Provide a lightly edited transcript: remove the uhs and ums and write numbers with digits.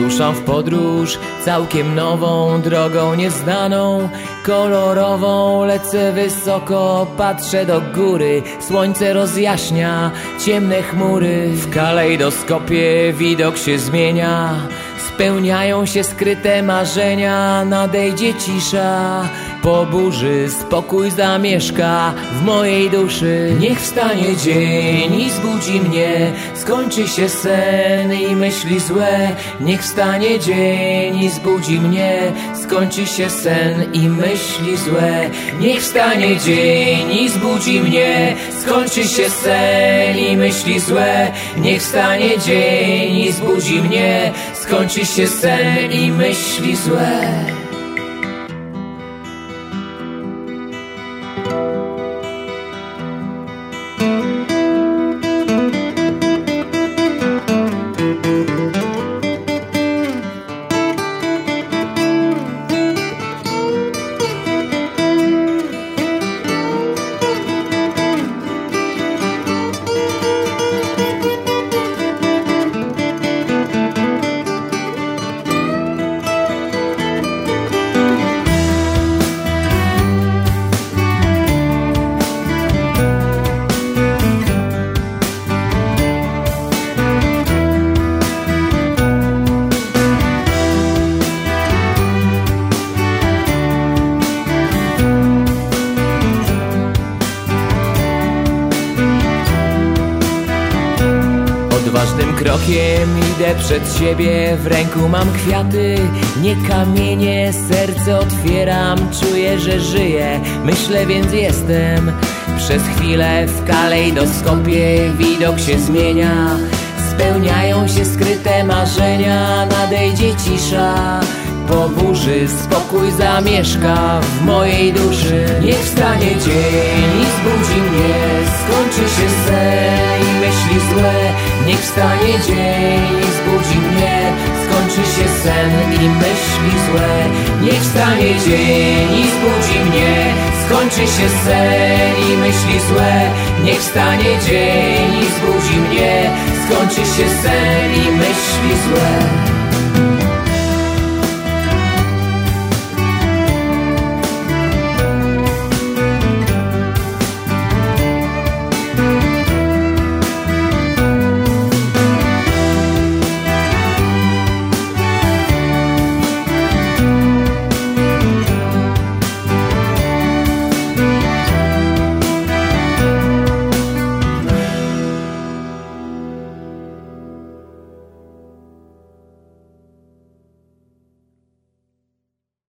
Wyruszam w podróż całkiem nową, drogą nieznaną, kolorową. Lecę wysoko, patrzę do góry, słońce rozjaśnia ciemne chmury. W kalejdoskopie widok się zmienia, spełniają się skryte marzenia. Nadejdzie cisza, po burzy spokój zamieszka w mojej duszy. Niech wstanie dzień i zbudzi mnie, skończy się sen i myśli złe. Niech wstanie dzień i zbudzi mnie, skończy się sen i myśli złe. Niech wstanie dzień i zbudzi mnie, skończy się sen i myśli złe. Niech wstanie dzień i zbudzi mnie, skończy się sen i myśli złe. Odważnym krokiem idę przed siebie, w ręku mam kwiaty, nie kamienie. Serce otwieram, czuję, że żyję, myślę, więc jestem. Przez chwilę w kalejdoskopie widok się zmienia, spełniają się skryte marzenia. Nadejdzie cisza, po burzy spokój zamieszka w mojej duszy. Niech wstanie dzień i zbudzi mnie, skończy się sen i myśli złe. Niech wstanie dzień i zbudzi mnie, skończy się sen i myśli złe. Niech wstanie dzień i zbudzi mnie, skończy się sen i myśli złe. Niech wstanie dzień i zbudzi mnie, skończy się sen i myśli złe.